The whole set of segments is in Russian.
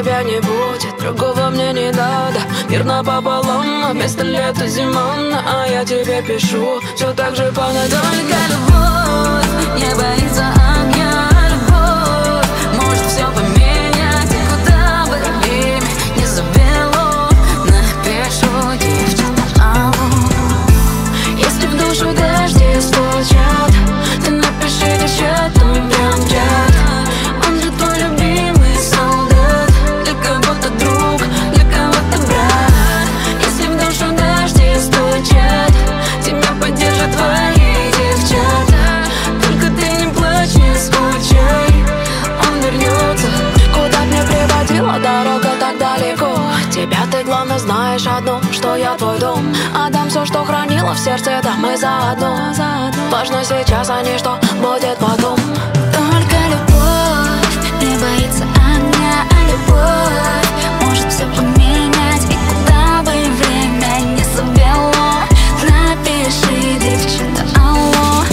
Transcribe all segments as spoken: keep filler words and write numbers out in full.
тебя не будет, другого мне не надо. Мир напополам, а вместо лета зима. А я тебе пишу, все так же полно. Только любовь не боится огня. Любовь может все поменять, и куда бы время не завело. Напишу девчонкам алло. Если в душу дожди стучат, ты напиши девчатам прям в чат. Он же твой любимый солдат, для кого-то друг, для кого-то брат. Если в душу дожди стучат, тебя поддержат твои девчата. Только ты не плачь, не скучай, он вернется. Куда б мне приводила дорога так далеко, тебя ты главное знаешь одно, что я твой дом. Отдам все, что хранила в сердце, да мы заодно. Важно сейчас, а не что будет потом. Только любовь не боится огня, а любовь может все поменять, и куда бы время не завело. Напиши девчата алло.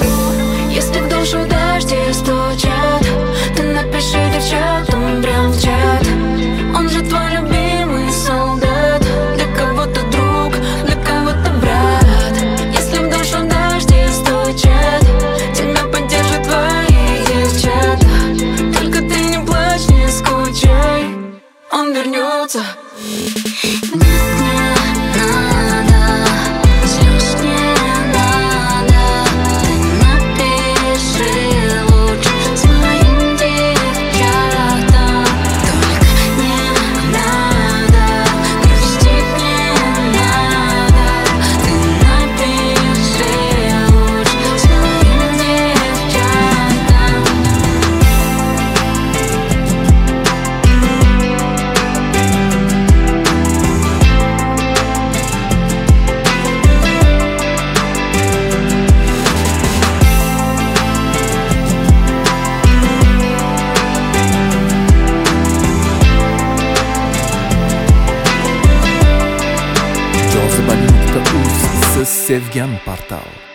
Если в душу дожди стучат, ты напиши девчатам прям в чат. Он же твой любимый солдат, для кого-то друг, для кого-то брат. Если в душу дожди стучат, тебя поддержат твои девчата. Только ты не плачь, не скучай, он вернется. Sevgan Portal.